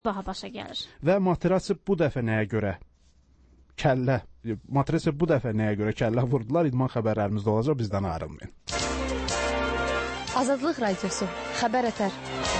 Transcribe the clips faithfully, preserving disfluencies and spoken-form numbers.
daha başa gəlir. Və Materazzi bu dəfə nəyə görə kəllə, Materazzi bu dəfə nəyə görə kəllə vurdular? İdman xəbərlərimizdə olacaq, bizdən ayrılmayın. Azadlıq Radiosu, Xəbər Ətər.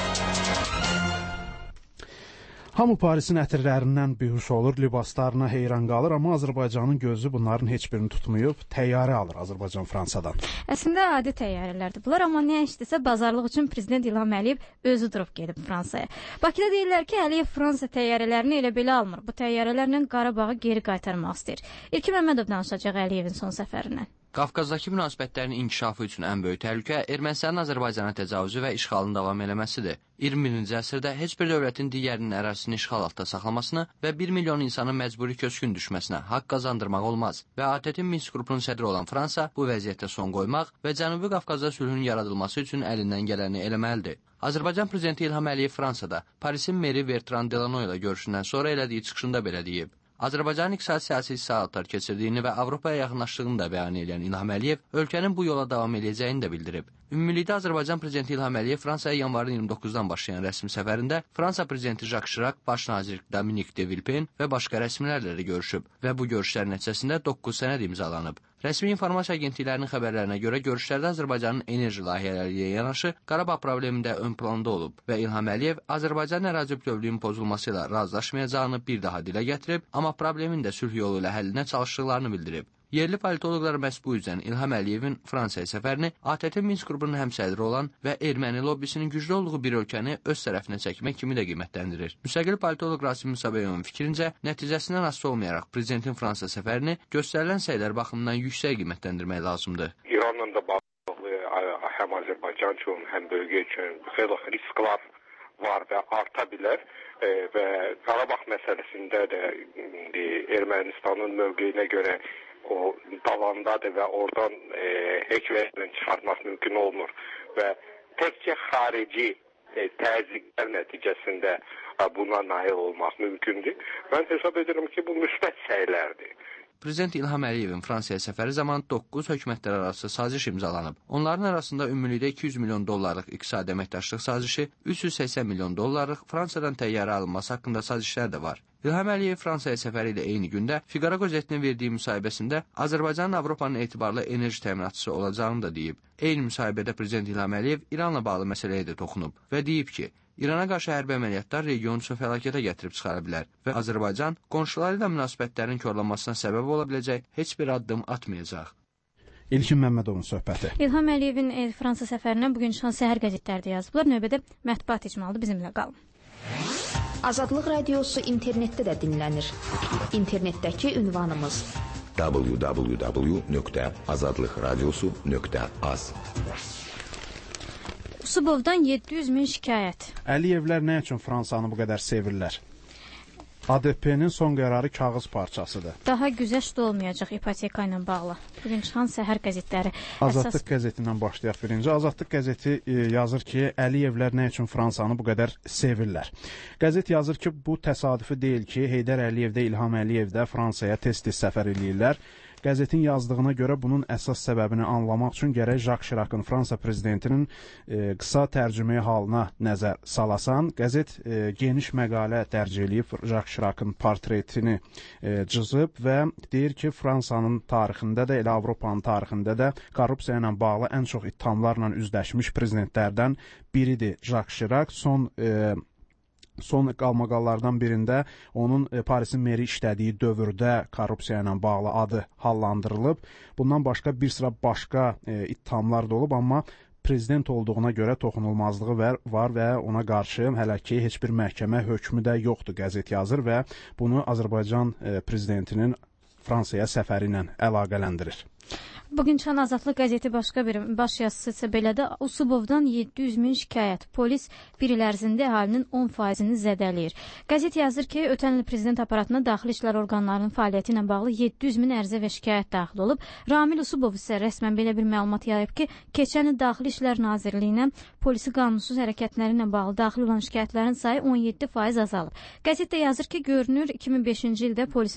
Hamı Parisin ətirlərindən bihuş olur, libaslarına heyran qalır, amma Azərbaycanın gözü bunların heç birini tutmayıb, təyyarə alır Azərbaycan Fransadan. Əslində adi təyyarələrdir bunlar, amma nə işdirsə bazarlıq üçün Prezident İlham Əliyev özü durub gedib Fransaya. Bakıda deyirlər ki, Əliyev Fransa təyyarələrini elə belə almır. Bu təyyarələrlə Qarabağı geri qaytarmaq istəyir. İlkin Məmmədov danışacaq Əliyevin son səfərindən. Qafqazdakı münasibətlərin inkişafı üçün ən böyük təhlükə Ermənistanın Azərbaycana təcavüzü və işğalın davam eləməsidir. iyirmi birinci əsrdə heç bir dövlətin digərinin ərazisini işğal altında saxlamasına və bir milyon insanın məcburi köçkün düşməsinə haqq qazandırmaq olmaz və A T T Minsk qrupunun sədri olan Fransa bu vəziyyətə son qoymaq və Cənubi Qafqazda sülhün yaradılması üçün əlindən gələni eləməlidir. Azərbaycan Prezidenti İlham Əliyev Fransada Parisin meri Bertrand Delanoy ilə görüşündən sonra elədiyi çıxışında belə deyib. Azərbaycanın iqtisadi siyasi islahatlar keçirdiyini və Avropaya yaxınlaşdığını da bəyan edən İlham Əliyev ölkənin bu yola davam edəcəyini də bildirib. Ümumilikdə Azərbaycan Prezidenti İlham Əliyev Fransaya yanvarın iyirmi doqquzundan başlayan rəsmi səfərində Fransa Prezidenti Jacques Chirac, Baş nazir Dominique de Villepin və başqa rəsmilərlə də görüşüb və bu görüşlər nəticəsində doqquz sənəd imzalanıb. Rəsmi informasiya agentliklərinin xəbərlərinə görə görüşlərdə Azərbaycanın enerji layihələri ilə yanaşı Qarabağ problemində ön planda olub və İlham Əliyev Azərbaycan ərazi bütövlüyünün pozulması ilə razılaşmayacağını bir daha dilə gətirib, amma problemin də sülh yolu ilə həllinə çalışdıqlarını bildirib. Yerli politoloqlar məhz bu üzdən İlham Əliyevin Fransaya səfərini A T T Minsk qrupunun həmsədri olan və erməni lobbisinin güclü olduğu bir ölkəni öz tərəfinə çəkmək kimi də qiymətləndirir. Müstəqil politoloq Rasim Musabeyevin fikrincə, nəticəsindən asılı olmayaraq Prezidentin Fransa səfərini göstərilən səylər baxımından yüksək qiymətləndirmək lazımdır. İranla da bağlı həm Azərbaycan üçün, həm bölgə üçün xeyli risklər var və arta bilər və Qarabağ məsələsində də Ermənistanın mövqeyinə görə o dalandadır və oradan e, heç vəzlə çıxartmaq mümkün olmur və təkcə xarici e, təzyiqlər nəticəsində e, buna nail olmaq mümkündür. Mən hesab edirəm ki, bu müsbət səylərdir. Prezident İlham Əliyevin Fransaya səfəri zamanı doqquz hökumətlər arası saziş imzalanıb. Onların arasında ümumilikdə iki yüz milyon dollarlıq iqtisadi əməkdaşlıq sazişi, üç yüz səksən milyon dollarlıq Fransadan təyyarə alınması haqqında sazişlər də var. İlham Əliyev Fransaya səfəri ilə eyni gündə Figaro qəzetinin verdiyi müsahibəsində Azərbaycanın Avropanın etibarlı enerji təminatçısı olacağını da deyib. Eyni müsahibədə Prezident İlham Əliyev İranla bağlı məsələyə də toxunub və deyib ki, İrana qarşı hərbi əməliyyatlar regionu üçün fəlakətə gətirib çıxara bilər və Azərbaycan qonşuları ilə münasibətlərin korlanmasına səbəb ola biləcək heç bir addım atmayacaq. İlkin Məmmədovun söhbəti. İlham Əliyevin e, Fransa səfərindən bugün çıxan səhər qəzetlərdə yazıblar. Növbədə mətbuat icmalıdır, bizimlə qalın. Azadlıq Radiosu internetdə də dinlənir. İnternetdəki ünvanımız w w w nöqtə azadlıq radiosu nöqtə az. Usubovdan yeddi yüz min şikayət. Əliyevlər nə üçün Fransanı bu qədər sevirlər? A D P-nin son qərarı kağız parçasıdır. Daha güzəşt olmayacaq ipoteka ilə bağlı. Bugün çıxan səhər qəzetləri. Azadlıq əsas... qəzetindən başlayaq birinci. Azadlıq qəzeti e, yazır ki, Əliyevlər nə üçün Fransanı bu qədər sevirlər? Qəzet yazır ki, bu təsadüfi deyil ki, Heydər Əliyev də İlham Əliyev də Fransaya tez-tez səfər eləyirlər. Qəzetin yazdığına görə bunun əsas səbəbini anlamaq üçün gərək Jacques Chirac'ın Fransa prezidentinin e, qısa tərcüməyi halına nəzər salasan. Qəzet e, geniş məqalə dərc eləyib Jacques Chirac'ın portretini e, cızıb və deyir ki, Fransanın tarixində də, elə Avropanın tarixində də korrupsiya ilə bağlı ən çox ittihamlarla üzləşmiş prezidentlərdən biridir Jacques Chirac. Son e, Son qalmaqallardan birində onun e, Parisin meri işlədiyi dövrdə korrupsiya ilə bağlı adı hallandırılıb. Bundan başqa bir sıra başqa e, ittihamlar da olub, amma prezident olduğuna görə toxunulmazlığı var və ona qarşı hələ ki heç bir məhkəmə hökmü də yoxdur, qəzet yazır və bunu Azərbaycan e, prezidentinin Fransaya səfəri ilə əlaqələndirir. Bugün çıxan Azadlıq qəzeti başqa bir baş yazısı isə belədir. Usubovdan yeddi yüz min şikayət. Polis bir il ərzində əhalinin on faizini zədələyir. Qəzet yazır ki, ötən il prezident aparatına daxili işlər orqanlarının fəaliyyəti ilə bağlı yeddi yüz min ərizə və şikayət daxil olub. Ramil Usubov isə rəsmən belə bir məlumat yayıb ki, keçən il Daxili İşlər Nazirliyinə polisi qanunsuz hərəkətləri ilə bağlı daxil olan şikayətlərin sayı on yeddi faiz azalıb. Qəzetdə yazır ki, görünür iki min beşinci ildə polisin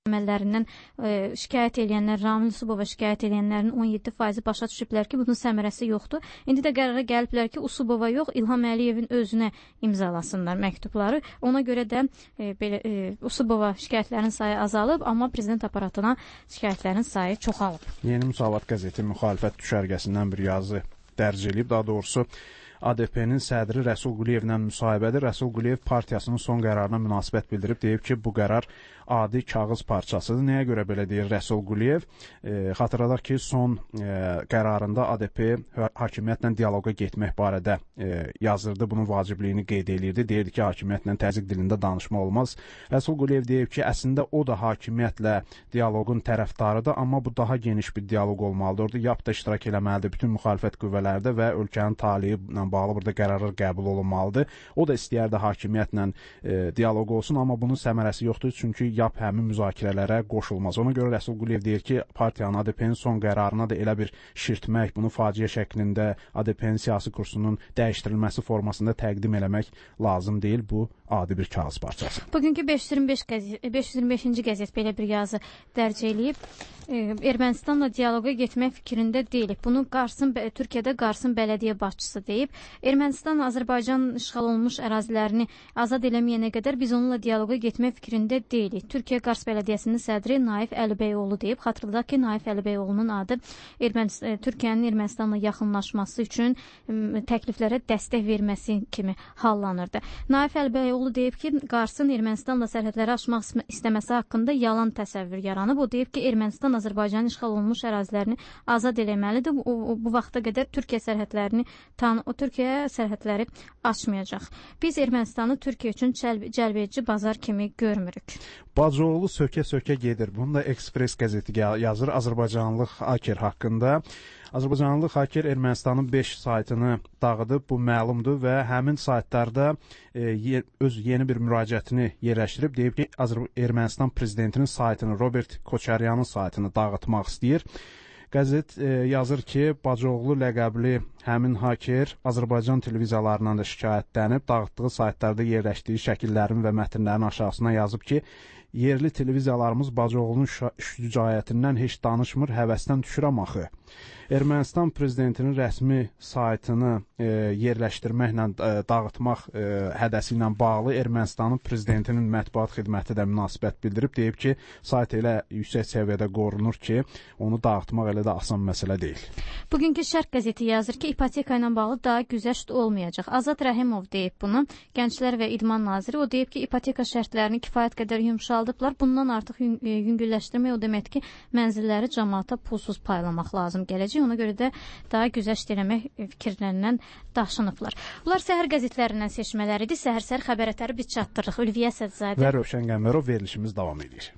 əməllərindən e, şikayət edənlər, Ramil Usubova şikayət edənlərin on yeddi faizi başa düşüblər ki, bunun səmərəsi yoxdur. İndi də qərara gəliblər ki, Usubova yox, İlham Əliyevin özünə imzalasınlar məktubları. Ona görə də e, belə e, Usubova şikayətlərin sayı azalıb, amma prezident aparatına şikayətlərin sayı çoxalıb. Yeni Müsavat qəzeti müxalifət düşərgəsindən bir yazı dərc edib, daha doğrusu A D P-nin sədri Rəsul Quliyevlə müsahibədir. Rəsul Quliyev partiyasının son qərarına münasibət bildirib, deyib ki, bu qərar adi kağız parçasıdır. Nəyə görə belə deyir Rəsul Quliyev? E, xatırladaq ki, son e, qərarında A D P hakimiyyətlə dialoqa getmək barədə e, yazırdı, bunun vacibliyini qeyd edirdi. Deyirdi ki, hakimiyyətlə təzyiq dilində danışmaq olmaz. Rəsul Quliyev deyib ki, əslində o da hakimiyyətlə dialoqun tərəfdarıdır, amma bu daha geniş bir dialoq olmalıdır. Orada Y A P da iştirak eləməlidir bütün müxalifət qüvvələrdə və ölkənin taliyi ilə bağlı burada qərarlar qəbul olunmalıdır. O da istəyərdi hakimiyyətlə e, dialoq olsun, amma bunun səmərəsi yoxdur, çünki Y A P həmin müzakirələrə qoşulmaz. Ona görə Rəsul Quliyev deyir ki, partiyanın A D P-nin son qərarına da elə bir şirtmək, bunu faciə şəklində A D P-nin siyasi kursunun dəyişdirilməsi formasında təqdim eləmək lazım deyil. Bu adi bir kağız parçası. Bugünkü beş yüz iyirmi beş qəzet, beş yüz iyirmi beşinci qəzet belə bir yazı dərc eləyib. E, Ermənistanla dialoqa getmək fikrində deyilik. Bunu Qarsın, Türkiyədə Qarsın bələdiyyə başçısı deyib. Ermənistan Azərbaycan işğal olunmuş ərazilərini azad eləməyənə qədər biz onunla dialoqa getmək fikrində deyilik. Türkiyə Qars bələdiyyəsinin sədri Naif Əlibəyoğlu deyib. Xatırladaq ki, Naif Əlibəyoğlu'nun adı Ermənistan, Türkiyənin Ermənistanla yaxınlaşması üçün təkliflərə dəstək verməsi kimi hallanırdı. Naif Əlibəyoğlu deyib ki, Qarsın Ermənistanla sərhədləri aşmaq istəməsi haqqında yalan təsəvvür yaranıb. O deyib ki, Ermənistan Azərbaycanın işğal olunmuş ərazilərini azad eləməlidir. O, o, bu vaxta qədər Türkiyə sərhədlərini tan o Türkiyə sərhədləri açmayacaq. Biz Ermənistanı Türkiyə üçün cəlbedici bazar kimi görmürük. Bacıoğlu sökə-sökə gedir. Bunu da Express qəzeti yazır Azərbaycanlı haker haqqında. Azərbaycanlı haker Ermənistanın beş saytını dağıdıb, bu məlumdur və həmin saytlarda e, yer, öz yeni bir müraciətini yerləşdirib, deyib ki, Azər Ermənistan prezidentinin saytını, Robert Koçaryanın saytını dağıtmaq istəyir. Qəzet e, yazır ki, Bacıoğlu ləqəbli həmin haker Azərbaycan televiziyalarından da şikayətlənib, dağıtdığı saytlarda yerləşdiyi şəkillərin və mətnlərin aşağısına yazıb ki, yerli televiziyalarımız Bacıoğlu'nun şücaətindən heç danışmır, həvəsdən düşürəm axı. Ermənistan prezidentinin rəsmi saytını e, yerləşdirməklə e, dağıtmaq e, hədəsi ilə bağlı Ermənistanın prezidentinin mətbuat xidməti də münasibət bildirib, deyib ki, sayt elə yüksək səviyyədə qorunur ki, onu dağıtmaq elə də asan məsələ deyil. Bugünkü Şərq qəzeti yazır ki, ipoteka ilə bağlı daha güzəşt olmayacaq. Azad Rəhimov deyib bunu, Gənclər və İdman naziri. O deyib ki, ipoteka şərtlərini kifayət qədər yumşaldıblar. Bundan artıq yüngülləşdirmək o deməkdir ki, mənzilləri cəmaata pulsuz paylamaq lazım gələcək. Ona görə də daha güzəşt eləmək fikirlərindən daşınıblar. Bunlar səhər qəzetlərindən seçmələridir. Səhər-səhər xəbərətləri biz çatdırırıq. Ülviyə Sədzadə və Rövşən Qəmbərov verilişimiz davam edir.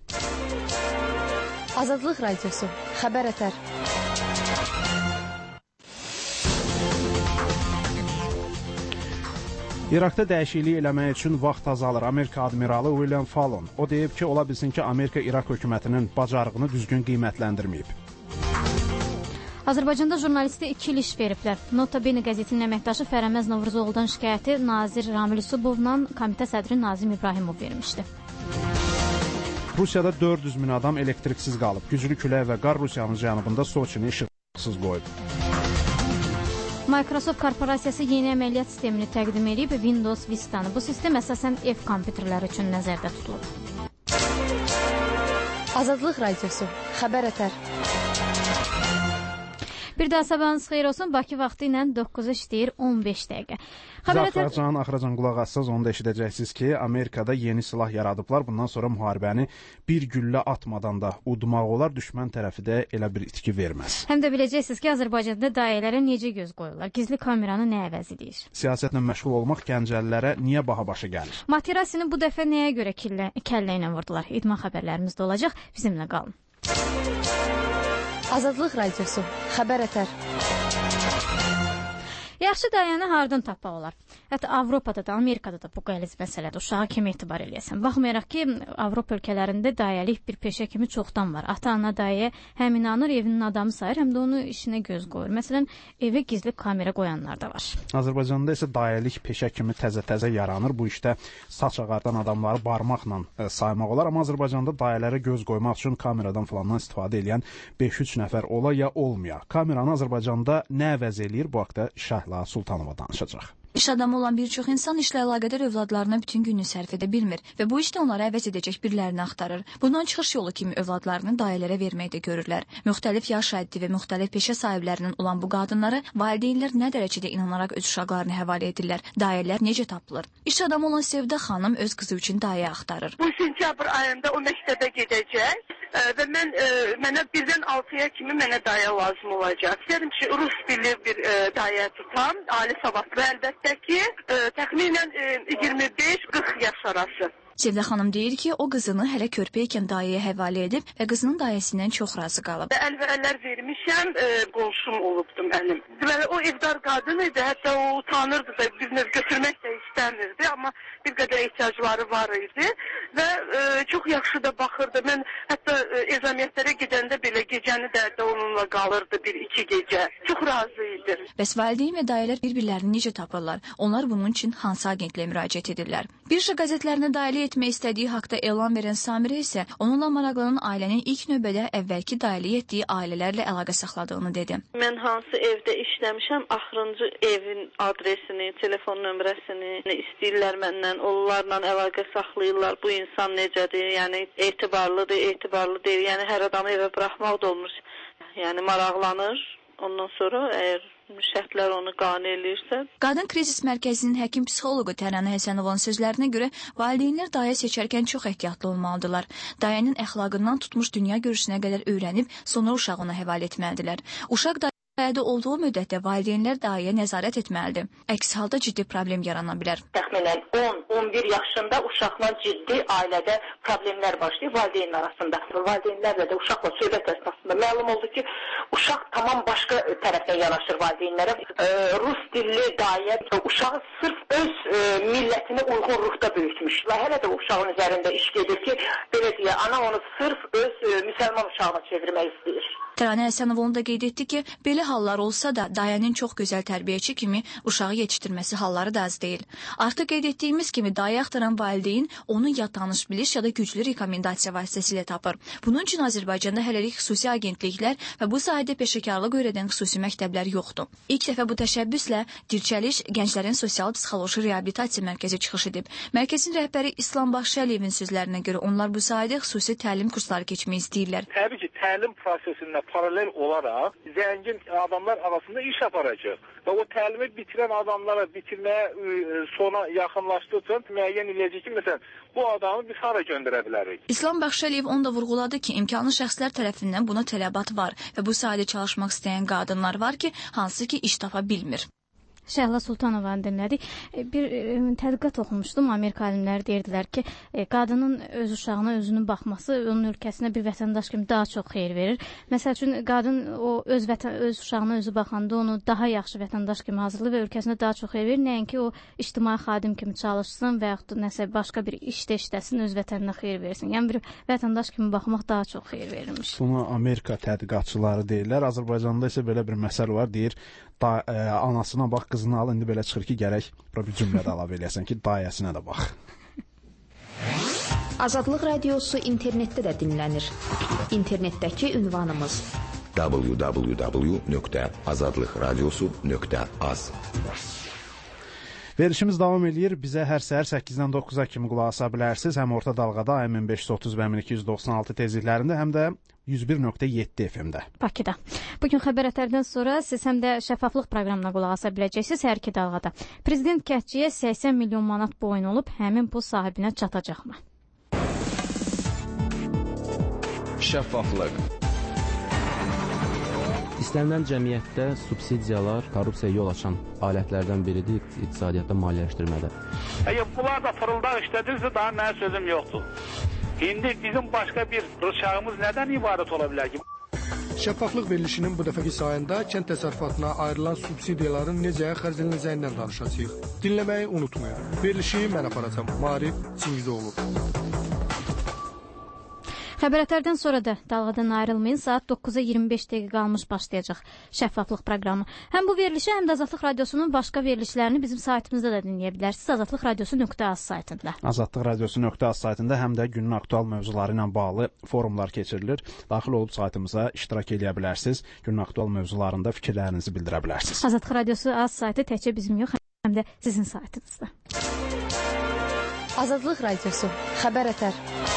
Azadlıq Radiosu Xəbərətər. İraqda dəyişiklik eləmək üçün vaxt azalır. Amerika admiralı William Fallon. O deyib ki, ola bilsin ki, Amerika İraq hökumətinin bacarığını düzgün qiymətləndirməyib. Azərbaycanda jurnalistə iki il iş veriblər. Nota Bene qəzetinin əməkdaşı Fərəməz Novruzoğlu'dan şikayəti nazir Ramil Usubovla komitə sədri Nazim İbrahimov vermişdi. Rusiyada dörd yüz min adam elektriksiz qalıb. Güclü külək və qar Rusiyanın cənubunda Soçini işıqsız qoyub. Microsoft korporasiyası yeni əməliyyat sistemini təqdim edib, Windows Vista-nı. Bu sistem əsasən ev kompüterləri üçün nəzərdə tutulub. Azadlıq Radiosu Xəbərətər. Bir daha sabahınız xeyir olsun. Bakı vaxtı ilə doqquza işləyir on beş dəqiqə. Xəbərətər... Axıracan, axıracan qulaq assaz, onu da eşidəcəksiniz ki, Amerikada yeni silah yaradıblar. Bundan sonra müharibəni bir güllə atmadan da udmaq olar, düşmən tərəfi də elə bir itki verməz. Həm də biləcəksiniz ki, Azərbaycanda dairələrə necə göz qoyurlar? Gizli kameranı nə əvəz edir? Siyasətlə məşğul olmaq gəncəlilərə niyə baha başa gəlir? Matirasini bu dəfə nəyə görə kəllə, kəllə ilə vurdular? İdman xəbərlərimiz də olacaq. Bizimlə qalın. Azadlıq Radiosu Xəbərətər. Yaxşı dayanı hardan tapmaq olar? Hətta Avropada da, Amerikada da bu qəliz məsələdir. Uşağa kimi etibar eləyəsən. Baxmayaraq ki, Avropa ölkələrində dayəlik bir peşə kimi çoxdan var. Ata-ana dayəyə həm inanır, evinin adamı sayır, həm də onu işinə göz qoyur. Məsələn, evə gizli kamera qoyanlar da var. Azərbaycanda isə dayəlik peşə kimi təzə-təzə yaranır. Bu işdə saç ağardan adamları barmaqla e, saymaq olar. Amma Azərbaycanda dayələrə göz qoymaq üçün kameradan falandan istifadə edən beş üç nəfər ola ya olmaya. Kameranı Azərbaycanda nə əvəz eləyir? Bu haqda Şəhla Sultanova danışacaq. İş adamı olan bir çox insan işlə əlaqədar övladlarına bütün gününü sərf edə bilmir və bu işdə onları əvəz edəcək birilərini axtarır. Bundan çıxış yolu kimi övladlarını dayələrə verməyi də görürlər. Müxtəlif yaş həddi və müxtəlif peşə sahiblərinin olan bu qadınları valideynlər nə dərəcədə inanaraq öz uşaqlarını həvalə edirlər. Dayələr necə tapılır? İş adamı olan Sevda xanım öz qızı üçün dayə axtarır. Bu sentyabr ayında o məktəbə gedəcək. Və mən e, mənə birdən altıya kimi mənə dayə lazım olacaq. İstədim ki, rus dili bir e, dayə tutam, ali savadlı əlbəttə ki, e, təxminən e, iyirmi beş qırx yaş arası. Sevda xanım deyir ki, o qızını hələ körpə ikən dayəyə həvalə edib və qızının dayəsindən çox razı qalıb. Əl və əllər vermişəm, e, qonşum olubdum əlim. Deməli, o evdar qadın idi, hətta o utanırdı da, bir növ götürmək də istəmirdi, amma bir qədər ehtiyacları var idi və e, çox yaxşı da baxırdı. Mən hətta e, ezamiyyətlərə gedəndə belə gecəni də, də onunla qalırdı bir iki gecə. Çox razı idi. Bəs valideyn və dayələr bir-birlərini necə tapırlar? Onlar bunun üçün hansı agentliyə müraciət edirlər? Bir şey qəzetlərinə dayəlik etmək istədiyi haqda elan verən Samirə isə onunla maraqlanan ailənin ilk növbədə əvvəlki dayəlik etdiyi ailələrlə əlaqə saxladığını dedi. Mən hansı evdə işləmişəm, axırıncı evin adresini, telefon nömrəsini istəyirlər məndən, onlarla əlaqə saxlayırlar. Bu insan necədir, yəni etibarlıdır, etibarlı deyil, yəni hər adamı evə buraxmaq da olmur. Yəni maraqlanır, ondan sonra əgər şərtlər onu qane eləyirsə. Qadın krizis mərkəzinin həkim-psixoloqu Təranə Həsənovun sözlərinə görə valideynlər dayə seçərkən çox ehtiyatlı olmalıdırlar. Dayənin əxlaqından tutmuş dünya görüşünə qədər öyrənib, sonra uşağı ona həvalə etməlidirlər. Uşaq dayədə olduğu müddətdə valideynlər dayə nəzarət etməlidir. Əks halda ciddi problem yarana bilər. Təxminən on on bir yaşında uşaqla ciddi ailədə problemlər başlayır valideyn arasında. Valideynlərlə də uşaqla söhbət əsnasında məlum oldu ki, uşaq tamam başqa tərəfdən yanaşır valideynlərə. E, Rus dilli dayə uşağı sırf öz e, millətinə uyğun ruhda böyütmüş. Hələ də uşağın üzərində iş gedir ki, belə deyə, ana onu sırf öz e, müsəlman uşağına çevirmək istəyir. Təranə Həsənov onu da qeyd etdi ki, belə hallar olsa da dayənin çox gözəl tərbiyəçi kimi uşağı yetişdirməsi halları da az deyil. Artıq qeyd etdiyimiz kimi dayə axtaran valideyn onu ya tanış biliş ya da güclü rekomendasiya vasitəsilə tapır. Bunun üçün Azərbaycanda hələlik xüsusi agentliklər və bu sahədə peşəkarlıq öyrədən xüsusi məktəblər yoxdur. İlk dəfə bu təşəbbüslə Dirçəliş Gənclərin Sosial-Psixoloji Reabilitasiya Mərkəzi çıxış edib. Mərkəzin rəhbəri İslam Baxşəliyevin sözlərinə görə onlar bu sahədə xüsusi təlim kursları keçmək istəyirlər. Təbii ki, təlim prosesində paralel olaraq zəngin adamlar arasında iş aparacaq və o təlimi bitirən adamlara bitirməyə sona yaxınlaşdıqca müəyyən eləyəcək ki, məsələn, bu adamı biz hara göndərə bilərik? İslam Baxşəliyev onu da vurğuladı ki, imkanlı şəxslər tərəfindən buna tələbat var və bu sahədə çalışmaq istəyən qadınlar var ki, hansı ki iş tapa bilmir. Şəhla Sultanovanı dinlədik. Bir tədqiqat oxumuşdum. Amerika alimləri deyirdilər ki, qadının öz uşağına özünün baxması onun ölkəsinə bir vətəndaş kimi daha çox xeyir verir. Məsəl üçün, qadın o öz, vətən, öz uşağına özü baxanda onu daha yaxşı vətəndaş kimi hazırlayır və ölkəsinə daha çox xeyir verir. Nəinki o ictimai xadim kimi çalışsın və yaxud da nəsə başqa bir işdə işləsin, öz vətəninə xeyir versin. Yəni bir vətəndaş kimi baxmaq daha çox xeyir verirmiş. Bunu Amerika tədqiqatçıları deyirlər. Azərbaycanda isə belə bir məsələ var, deyir, da, e, anasına bax, qızını al, indi belə çıxır ki, gərək bir cümlə də əlavə eləyəsən ki, dayəsinə də bax. Azadlıq radiosu internetdə də dinlənir. İnternetdəki ünvanımız w w w nöqtə azadlıq radiosu nöqtə az. Verişimiz davam edir. Bizə hər səhər səkkizdən doqquza kimi qulaq asa bilərsiniz. Həm orta dalğada A M beş yüz otuz və M iki yüz doxsan altı tezliklərində, həm də yüz bir nöqtə yeddi F M-də. Bakıda. Bugün xəbər ətərdən sonra siz həm də şəffaflıq proqramına qulaq asa biləcəksiniz hər iki dalğada. Prezident Kətçiyə səksən milyon manat boyun olub, həmin pul sahibinə çatacaqmı? Şəffaflıq. İstənilən cəmiyyətdə subsidiyalar korrupsiyaya yol açan alətlərdən biridir iqtisadiyyatda maliyyələşdirmədə. Əgər bunlar da fırıldaq işlədirsə, daha mənə sözüm yoxdur. İndi bizim başqa bir rıçağımız nədən ibarət ola bilər ki? Şəffaflıq verilişinin bu dəfəki sayında kənd təsərrüfatına ayrılan subsidiyaların necə xərclənəcəyindən danışacağıq. Dinləməyi unutmayın. Verilişi mən aparacam. Maarif Çingizoğlu. Xəbərlərdən sonra da dalğadan ayrılmayın. Saat dokkuza iyirmi beş dəqiqə qalmış başlayacaq Şəffaflıq proqramı. Həm bu verilişi, həm də Azadlıq Radiosunun başqa verilişlərini bizim saytımızda da dinləyə bilərsiniz. azadlıq radiosu nöqtə az saytında. azadlıq radiosu nöqtə az saytında həm də günün aktual mövzuları ilə bağlı forumlar keçirilir. Daxil olub saytımıza iştirak edə bilərsiniz. Günün aktual mövzularında fikirlərinizi bildirə bilərsiniz. Azadlıq Radiosu az saytı təkcə bizim yox, həm də sizin saytınızda. Azadlıq Radiosu. Xəbər ətər.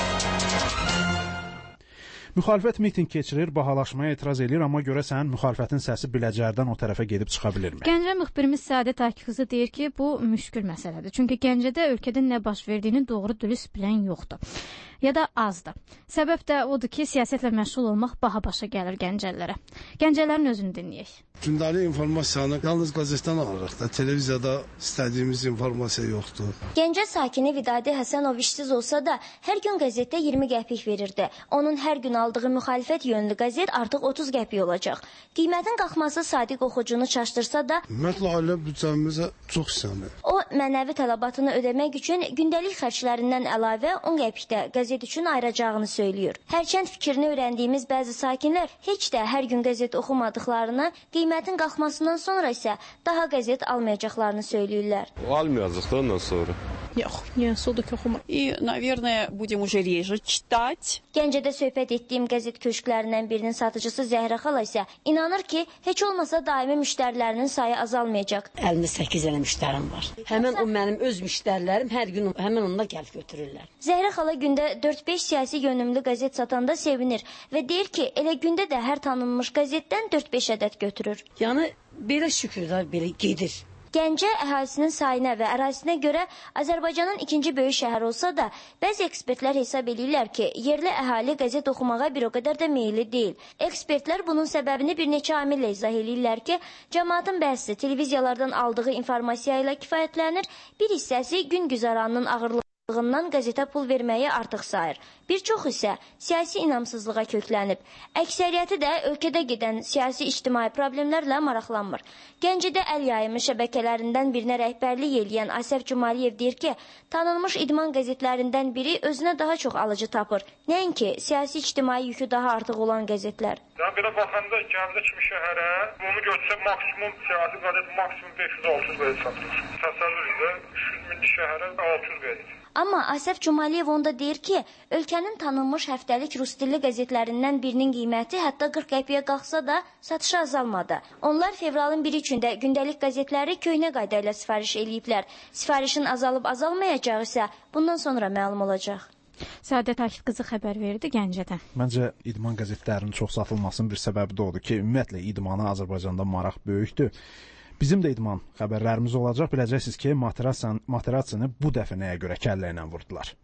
Müxalifət miting keçirir, bahalaşmaya etiraz edir, amma görəsən müxalifətin səsi Biləcərdən o tərəfə gedib çıxa bilirmi? Gəncə müxbirimiz Səadət Akifqızı deyir ki, bu müşkül məsələdir. Çünki Gəncədə ölkədə nə baş verdiyini doğru dürüst bilən yoxdur. Ya da azdır. Səbəb də odur ki, siyasətlə məşğul olmaq baha başa gəlir gəncəlilərə. Gəncələrin özünü dinləyək. Gündəlik informasiyanı yalnız qəzetdən alırıq da, televiziyada istədiyimiz informasiya yoxdur. Gəncə sakini Vidadi Həsənov işsiz olsa da, hər gün qəzetdə iyirmi qəpik verirdi. Onun hər gün aldığı müxalifət yönlü qəzet artıq otuz qəpik olacaq. Qiymətin qalxması sadiq oxucunu çaşdırsa da, ümumiyyətlə ailə büdcəmizə çox hissənir. O, mənəvi tələbatını ödəmək üçün gündəlik xərclərindən əlavə on qəpikdə qəzet üçün ayıracağını söylüyor. Hərçənd fikrini öyrəndiyimiz bəzi sakinlər heç də hər gün qəzet oxumadıqlarını, qiymətin qalxmasından sonra isə daha qəzet almayacaqlarını söyləyirlər. Almayacaq da ondan sonra. Yox, niyə soda oxuma. И, наверное, будем уже реже читать. Gəncədə söhbət etdiyim qəzet köşklərindən birinin satıcısı Zəhrə xala isə inanır ki, heç olmasa daimi müştərilərinin sayı azalmayacaq. əlli səkkiz dənə müştərim var. Həmin o mənim öz müştərilərim hər gün həmin onunla gəlib götürürlər. Zəhrə xala gündə dörd beş siyasi yönümlü qəzet satanda sevinir və deyir ki, elə gündə də hər tanınmış qəzetdən dörd beş ədəd götürür. Yəni belə şükürlər belə gedir. Gəncə əhalisinin sayına və ərazisinə görə Azərbaycanın ikinci böyük şəhər olsa da, bəzi ekspertlər hesab edirlər ki, yerli əhali qəzet oxumağa bir o qədər də meyilli deyil. Ekspertlər bunun səbəbini bir neçə amillə izah edirlər ki, cəmaatın bəzisi televiziyalardan aldığı informasiya ilə kifayətlənir, bir hissəsi gün güzaranının ağırlığı Lığından qəzetə pul verməyi artıq sayır. Bir çox isə siyasi inamsızlığa köklənib. Əksəriyyəti də ölkədə gedən siyasi-ictimai problemlərlə maraqlanmır. Gəncədə əl yayımı şəbəkələrindən birinə rəhbərlik eləyən Asəf Cumaliyev deyir ki, tanınmış idman qəzetlərindən biri özünə daha çox alıcı tapır. Nəinki siyasi-ictimai yükü daha artıq olan qəzetlər. Yəni belə baxanda Gəncə kimi şəhərə bunu götürsək maksimum siyasi qəzet maksimum beş yüz altı yüz qəzet satılır. Təsəvvür edə üç yüz minlik şəhərə altı yüz qəzet. Amma Asəf Cumaliyev onda deyir ki, ölkənin tanınmış həftəlik rus dilli qəzetlərindən birinin qiyməti hətta qırx qəpiyə qalxsa da satışı azalmadı. Onlar fevralın biri üçün də gündəlik qəzetləri köhnə qayda ilə sifariş eləyiblər. Sifarişin azalıb azalmayacağı isə bundan sonra məlum olacaq. Səadət Akifqızı xəbər verdi Gəncədən. Məncə idman qəzetlərinin çox satılmasının bir səbəbi də odur ki, ümumiyyətlə idmana Azərbaycanda maraq böyükdür. Bizim də idman xəbərlərimiz olacaq. Biləcəksiniz ki, Materazini bu dəfə nəyə görə kəllə ilə vurdular.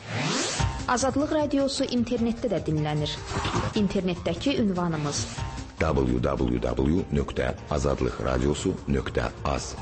Azadlıq Radiosu internetdə də dinlənir. İnternetdəki ünvanımız w w w nöqtə azadlıq radiosu nöqtə az.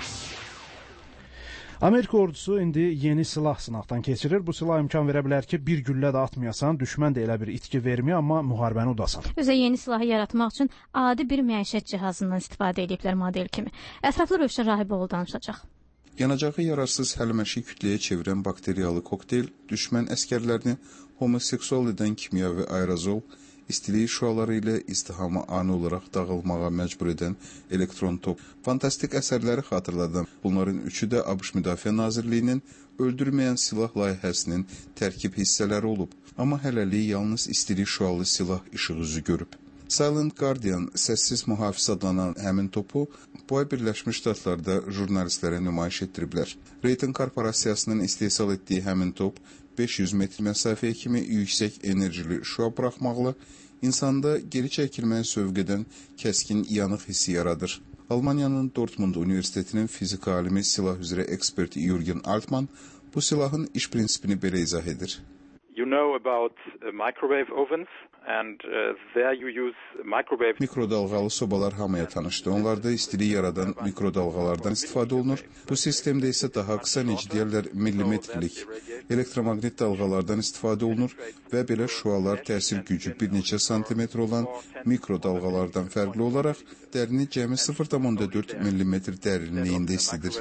Amerika ordusu indi yeni silah sınaqdan keçirir. Bu silah imkan verə bilər ki, bir güllə də atmayasan, düşmən də elə bir itki vermir, amma müharibəni udasan. Özə yeni silahı yaratmaq üçün adi bir məişət cihazından istifadə ediblər model kimi. Ətraflı Rövşən Rahiboğlu danışacaq. Yanacağı yararsız həlməşi kütləyə çevirən bakteriyalı kokteyl düşmən əskərlərini homoseksual edən kimyəvi aerozol, istilik şüaları ilə izdihamı ani olaraq dağılmağa məcbur edən elektron top, fantastik əsərləri xatırladan. Bunların üçü də ABŞ Müdafiə Nazirliyinin öldürməyən silah layihəsinin tərkib hissələri olub. Amma hələlik yalnız istilik şüalı silah işıq üzü görüb. Silent Guardian səssiz mühafizə adlanan həmin topu bu ay Birləşmiş Ştatlarda jurnalistlərə nümayiş etdiriblər. Raytheon korporasiyasının istehsal etdiyi həmin top beş yüz metr məsafəyə kimi yüksək enerjili şüa buraxmaqla insanda geri çəkilməyə sövq edən kəskin yanıq hissi yaradır. Almaniyanın Dortmund Universitetinin fizik alimi silah üzrə ekspert Jürgen Altmann bu silahın iş prinsipini belə izah edir. You know about uh, microwave ovens and uh, there you use microwave. Mikrodalğalı sobalar hamıya tanışdı. Onlarda istilik yaradan mikrodalğalardan istifadə olunur. Bu sistemdə isə daha qısa, necə deyirlər, millimetrlik elektromaqnit dalğalardan istifadə olunur və belə şüalar təsir gücü bir neçə santimetr olan mikrodalğalardan fərqli olaraq dərini cəmi sıfır nöqtə dörd millimetr dərinliyində istidir.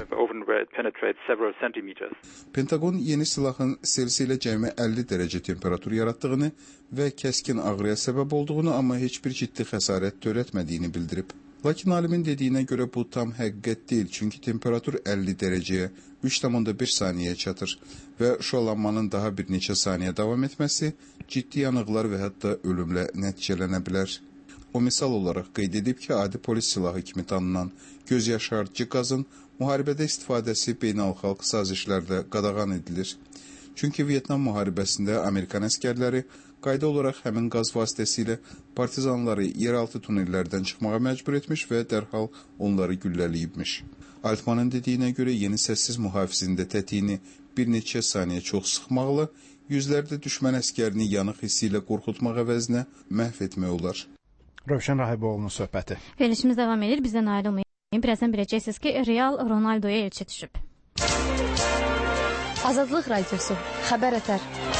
Pentagon yeni silahın Selsi ilə cəmi əlli dərəcə temperatur yaratdığını və kəskin ağrıya səbəb olduğunu, amma heç bir ciddi xəsarət törətmədiyini bildirib. Lakin alimin dediyinə görə bu tam həqiqət deyil, çünki temperatur əlli dərəcəyə üç nöqtə bir saniyəyə çatır və şüalanmanın daha bir neçə saniyə davam etməsi ciddi yanıqlar və hətta ölümlə nəticələnə bilər. O misal olaraq qeyd edib ki, adi polis silahı kimi tanınan göz yaşarıcı qazın müharibədə istifadəsi beynəlxalq sazişlərdə qadağan edilir. Çünki Vyetnam müharibəsində Amerikan əskərləri qayda olaraq həmin qaz vasitəsilə partizanları yeraltı tunellərdən çıxmağa məcbur etmiş və dərhal onları gülləliyibmiş. Altmanın dediyinə görə yeni səssiz mühafizində tətiyini bir neçə saniyə çox sıxmaqla yüzlərdə düşmən əskərini yanıq hissi ilə qorxutmaq əvəzinə məhv etmək olar. Rövşən Rahiboğlu'nun söhbəti. Verilişimiz davam edir. Bizdən ayrılmayın. Birazdan biləcəksiniz ki, Real Ronaldo'ya elçi düşüb. Azadlıq Radiosu. Xəbər ətər.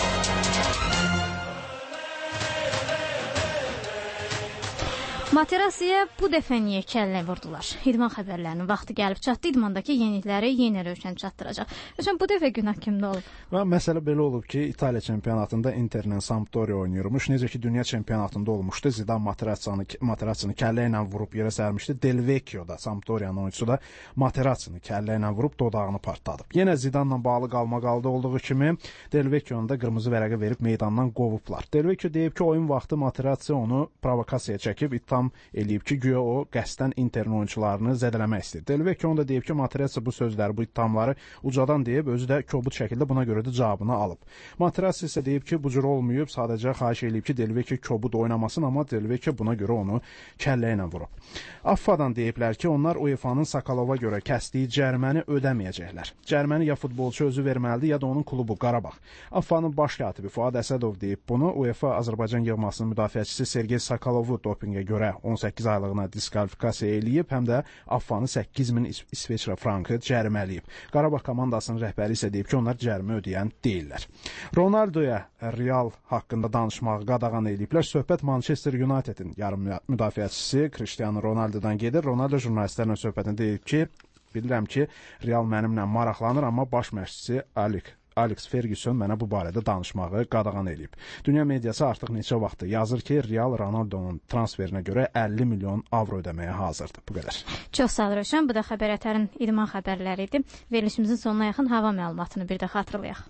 Materasiya bu dəfə niyə kəllə vurdular? İdman xəbərlərinin vaxtı gəlib çatdı. İdmandakı yenilikləri yenə Rövşən çatdıracaq. Rövşən, bu dəfə günah kimdə olub? Və məsələ belə olub ki, İtaliya çempionatında Interlə Sampdoria oynayırmış. Necə ki, dünya çempionatında olmuşdu. Zidane Materazzi'ni Materazzi'ni kəllə ilə vurub yerə sərmişdi. Del Vecchio da, Sampdoria'nın oyuncusu da Materazzi'ni kəllə ilə vurub dodağını partladıb. Yenə Zidane'la bağlı qalma qaldı olduğu kimi Del Vecchio'nu da qırmızı vərəqə verib meydandan qovublar. Del Vecchio deyib ki, oyun vaxtı Materazzi onu provokasiyaya çəkib, ittiham eləyib ki, güya o qəsdən Interin oyuncularını zədələmək istəyir. Del Vecchio da deyib ki, Materazzi bu sözləri, bu ittihamları ucadan deyib, özü də kobud şəkildə buna görə də cavabını alıb. Materazzi isə deyib ki, bu cür olmayıb, sadəcə xahiş eləyib ki, Del Vecchio kobud oynamasın, amma Del Vecchio buna görə onu kəllə ilə vurub. AFFA'dan deyiblər ki, onlar UEFA'nın Sakalova görə kəsdiyi cəriməni ödəməyəcəklər. Cəriməni ya futbolçu özü verməlidir, ya da onun klubu Qarabağ. AFFA'nın baş katibi Fuad Əsədov deyib bunu. UEFA Azərbaycan yığmasının müdafiəçisi Sergey Sakalovu dopinqə görə on səkkiz aylığına diskvalifikasiya eləyib, həm də AFFA-nı səkkiz min İsveçrə frankı cərimələyib. Qarabağ komandasının rəhbəri isə deyib ki, onlar cərimə ödəyən deyirlər. Ronaldo'ya Real haqqında danışmağı qadağan eləyiblər. Söhbət Manchester United'in yarım müdafiəçisi Cristiano Ronaldo'dan gedir. Ronaldo jurnalistlərlə söhbətində deyib ki, bilirəm ki, Real mənimlə maraqlanır, amma baş məşqçisi Alex Alex Ferguson mənə bu barədə danışmağı qadağan eləyib. Dünya mediası artıq neçə vaxtdır yazır ki, Real Ronaldo'nun transferinə görə əlli milyon avro ödəməyə hazırdır. Bu qədər. Çox sağ ol Rövşən. Bu da Xəbər Ətərin idman xəbərləri idi. Verilişimizin sonuna yaxın hava məlumatını bir də xatırlayaq.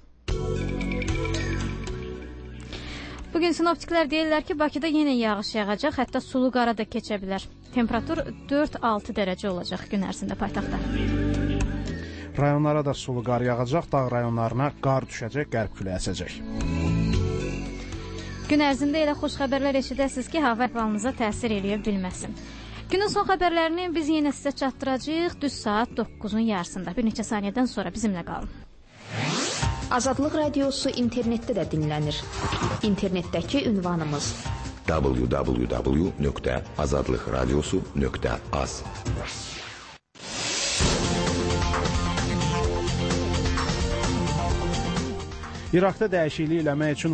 Bugün sinoptiklər deyirlər ki, Bakıda yenə yağış yağacaq, hətta sulu qara da keçə bilər. Temperatur dörd altı dərəcə olacaq gün ərzində paytaxtda. Rayonlara da sulu qar yağacaq, dağ rayonlarına qar düşəcək, qərb küləyi əsəcək. Gün ərzində elə xoş xəbərlər eşidəsiniz ki, hava əhvalınıza təsir eləyə bilməsin. Günün son xəbərlərini biz yenə sizə çatdıracağıq düz saat doqquzun yarısında. Bir neçə saniyədən sonra bizimlə qalın. Azadlıq Radiosu internetdə də dinlənir. İnternetdəki ünvanımız w w w nöqtə azadlıqradiosu nöqtə az. İraqda dəyişiklik eləmək üçün